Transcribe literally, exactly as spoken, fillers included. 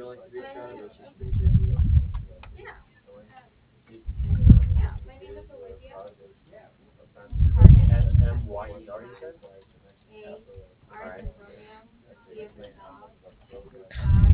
S M Y E R, you said? All right.